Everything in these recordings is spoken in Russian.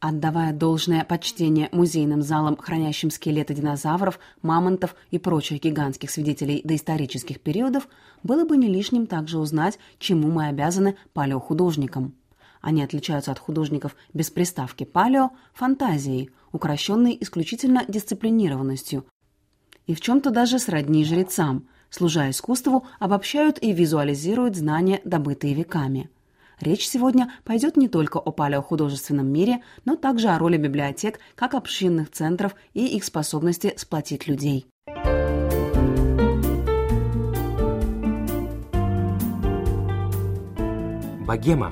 Отдавая должное почтение музейным залам, хранящим скелеты динозавров, мамонтов и прочих гигантских свидетелей доисторических периодов, было бы не лишним также узнать, чему мы обязаны палеохудожникам. Они отличаются от художников без приставки «палео» фантазией, укращенной исключительно дисциплинированностью, и в чем-то даже сродни жрецам, служа искусству, обобщают и визуализируют знания, добытые веками. Речь сегодня пойдет не только о палеохудожественном мире, но также о роли библиотек как общинных центров и их способности сплотить людей. Богема.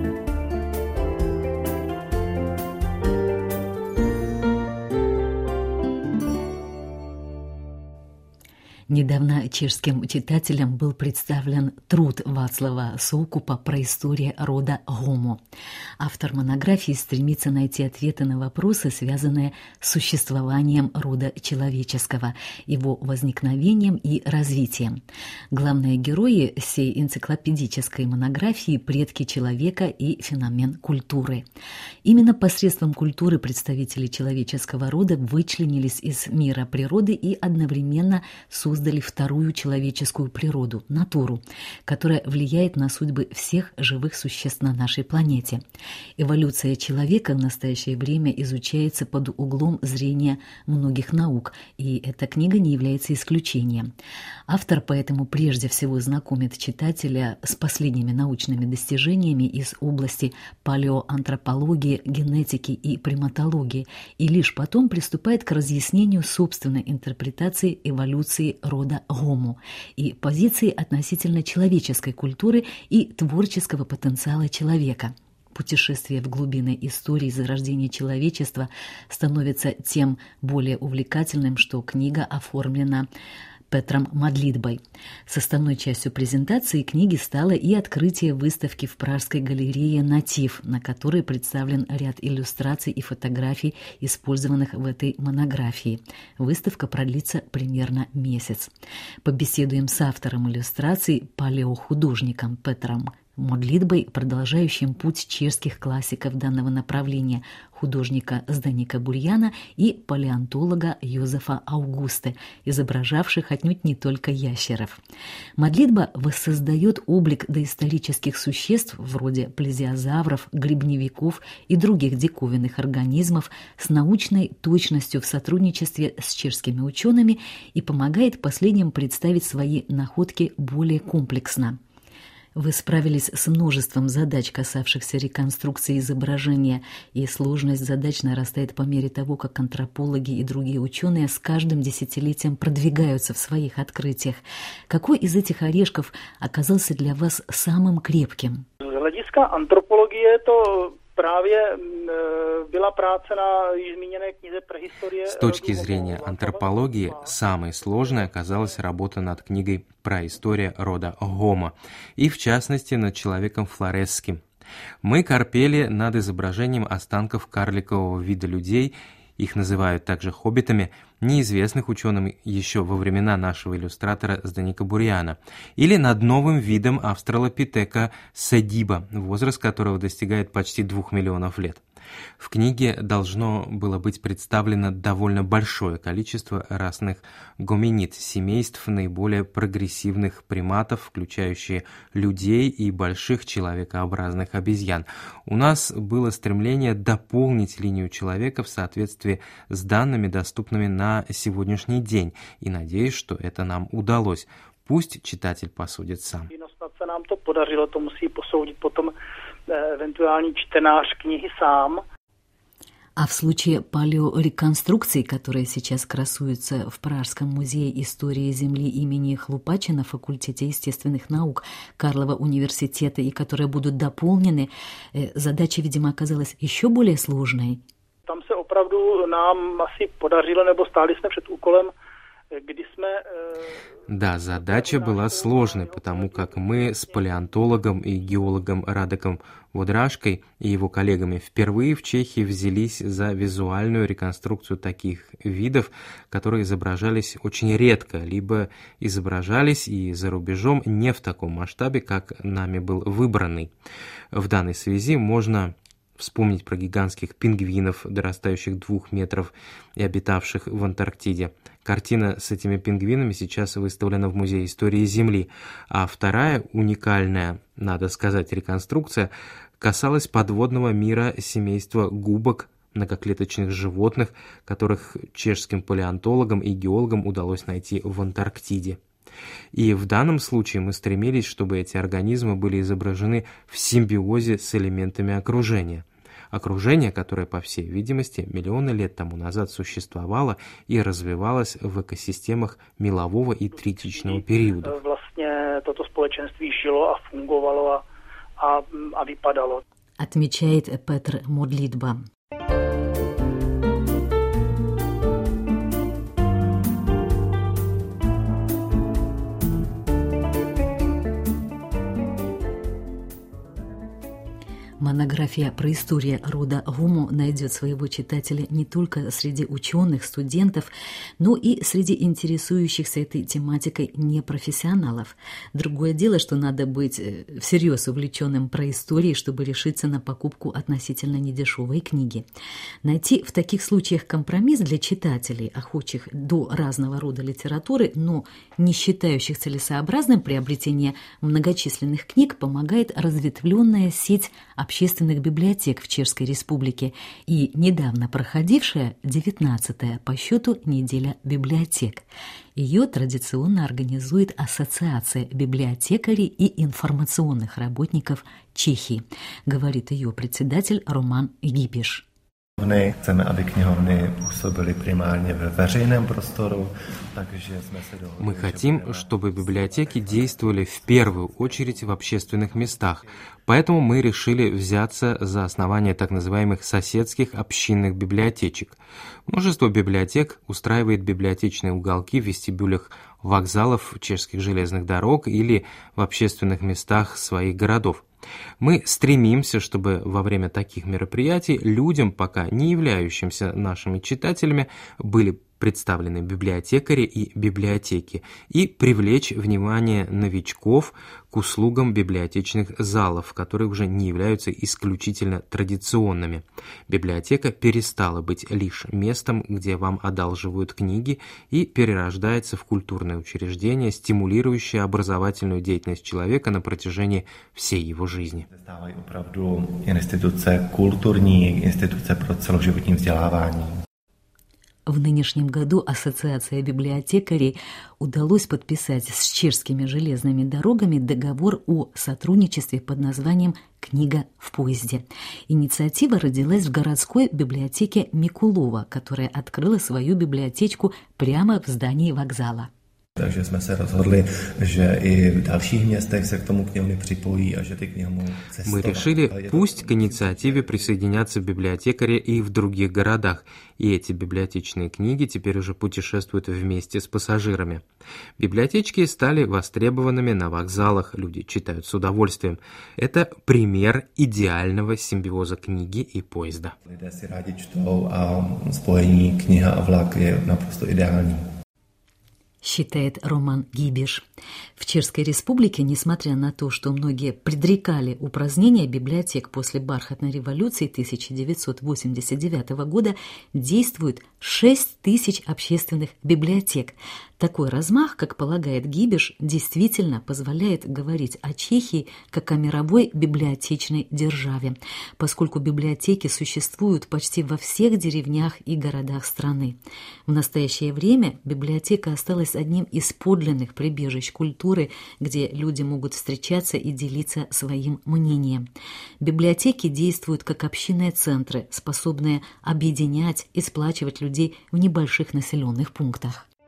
Недавно чешским читателям был представлен труд Вацлава Соукупа про историю рода Homo. Автор монографии стремится найти ответы на вопросы, связанные с существованием рода человеческого, его возникновением и развитием. Главные герои сей энциклопедической монографии – предки человека и феномен культуры. Именно посредством культуры представители человеческого рода вычленились из мира природы и одновременно создали вторую человеческую природу – натуру, которая влияет на судьбы всех живых существ на нашей планете. Эволюция человека в настоящее время изучается под углом зрения многих наук, и эта книга не является исключением. Автор поэтому прежде всего знакомит читателя с последними научными достижениями из области палеоантропологии, генетики и приматологии, и лишь потом приступает к разъяснению собственной интерпретации эволюции рода Homo и позиции относительно человеческой культуры и творческого потенциала человека. Путешествие в глубины истории зарождения человечества становится тем более увлекательным, что книга оформлена Петром Мадлидбой. Составной частью презентации книги стало и открытие выставки в Пражской галерее «Натив», на которой представлен ряд иллюстраций и фотографий, использованных в этой монографии. Выставка продлится примерно месяц. Побеседуем с автором иллюстраций, палеохудожником Петром Мадлидбой, продолжающим путь чешских классиков данного направления, художника Зданика Бурьяна и палеонтолога Йозефа Аугусте, изображавших отнюдь не только ящеров. Мадлидба воссоздает облик доисторических существ вроде плезиозавров, грибневиков и других диковинных организмов с научной точностью в сотрудничестве с чешскими учеными и помогает последним представить свои находки более комплексно. Вы справились с множеством задач, касавшихся реконструкции изображения, и сложность задач нарастает по мере того, как антропологи и другие ученые с каждым десятилетием продвигаются в своих открытиях. Какой из этих орешков оказался для вас самым крепким? С hlediska антропологии это právě byla práce na již zmíněné knize Prehistorie. С точки зрения антропологии, самой сложной оказалась работа над книгой «Праистория рода Homo», и в частности над человеком флоресским. Мы корпели над изображением останков карликового вида людей, их называют также хоббитами, неизвестных ученым еще во времена нашего иллюстратора Зданика Бурьяна, или над новым видом австралопитека седиба, возраст которого достигает почти 2 миллионов лет. В книге должно было быть представлено довольно большое количество разных гоминид, семейств наиболее прогрессивных приматов, включающие людей и больших человекообразных обезьян. У нас было стремление дополнить линию человека в соответствии с данными, доступными на сегодняшний день, и надеюсь, что это нам удалось. Пусть читатель посудит сам. Нам to podařilo, to musí posoudit potom eventuální čtenář knihy sám. А в случае палеореконструкции, которая сейчас красуется в Пражском музее истории Земли имени Хлупача на факультете естественных наук Карлова университета и которые будут дополнены, задача, видимо, оказалась еще более сложной. Tam se opravdu nám asi podařilo, nebo stáli jsme před úkolem. Да, задача была сложной, потому как мы с палеонтологом и геологом Радеком Водрашкой и его коллегами впервые в Чехии взялись за визуальную реконструкцию таких видов, которые изображались очень редко, либо изображались и за рубежом не в таком масштабе, как нами был выбранный. В данной связи можно вспомнить про гигантских пингвинов, дорастающих 2 метров и обитавших в Антарктиде. Картина с этими пингвинами сейчас выставлена в Музее истории Земли, а вторая уникальная, надо сказать, реконструкция касалась подводного мира семейства губок, многоклеточных животных, которых чешским палеонтологам и геологам удалось найти в Антарктиде. И в данном случае мы стремились, чтобы эти организмы были изображены в симбиозе с элементами окружения. Окружение, которое, по всей видимости, миллионы лет тому назад существовало и развивалось в экосистемах мелового и третичного периода. Vlastně toto společenství žilo a fungovalo a vypadalo. Отмечает Петр Модлитба. Монография про историю рода Гомо найдет своего читателя не только среди ученых, студентов, но и среди интересующихся этой тематикой непрофессионалов. Другое дело, что надо быть всерьез увлеченным про историей, чтобы решиться на покупку относительно недешевой книги. Найти в таких случаях компромисс для читателей, охочих до разного рода литературы, но не считающих целесообразным приобретение многочисленных книг, помогает разветвленная сеть общественных библиотек в Чешской Республике и недавно проходившая 19-я по счету неделя библиотек. Ее традиционно организует Ассоциация библиотекарей и информационных работников Чехии, говорит ее председатель Роман Гибиш. Chceme, aby knihovny působily primárně ve veřejném prostoru, takže jsme se dohodli. Мы хотим, чтобы библиотеки действовали в первую очередь в общественных местах, поэтому мы решили взяться за основание так называемых соседских общинных библиотечек. Множество библиотек устраивает библиотечные уголки в вестибюлях вокзалов чешских железных дорог или в общественных местах своих городов. Мы стремимся, чтобы во время таких мероприятий людям, пока не являющимся нашими читателями, были представлены библиотекари и библиотеки, и привлечь внимание новичков к услугам библиотечных залов, которые уже не являются исключительно традиционными. Библиотека перестала быть лишь местом, где вам одалживают книги, и перерождается в культурное учреждение, стимулирующее образовательную деятельность человека на протяжении всей его жизни. Stávají opravdu instituce kulturní, instituce pro celoživotní vzdělávání. В нынешнем году Ассоциация библиотекарей удалось подписать с чешскими железными дорогами договор о сотрудничестве под названием «Книга в поезде». Инициатива родилась в городской библиотеке Микулова, которая открыла свою библиотечку прямо в здании вокзала. Takže jsme se rozhodli, že i v dalších městech se k tomu knihovny připojí a že ty knihovny cestovat. Мы решили, пусть к инициативе присоединятся библиотекари и в других городах, и эти библиотечные книги теперь уже путешествуют вместе с пассажирами. Библиотечки стали востребованными на вокзалах, люди читают с удовольствием. Это пример идеального симбиоза книги и поезда. Lidé si rádi čtou a spojení kniha a vlak je naprosto ideální. Считает Роман Гибиш. В Чешской Республике, несмотря на то, что многие предрекали упразднение библиотек после бархатной революции 1989 года, действует 6 тысяч общественных библиотек. Такой размах, как полагает Гибиш, действительно позволяет говорить о Чехии как о мировой библиотечной державе, поскольку библиотеки существуют почти во всех деревнях и городах страны. В настоящее время библиотека осталась одним из подлинных прибежищ культуры, где люди могут встречаться и делиться своим мнением. Библиотеки действуют как общинные центры, способные объединять и сплачивать людей в небольших населенных пунктах.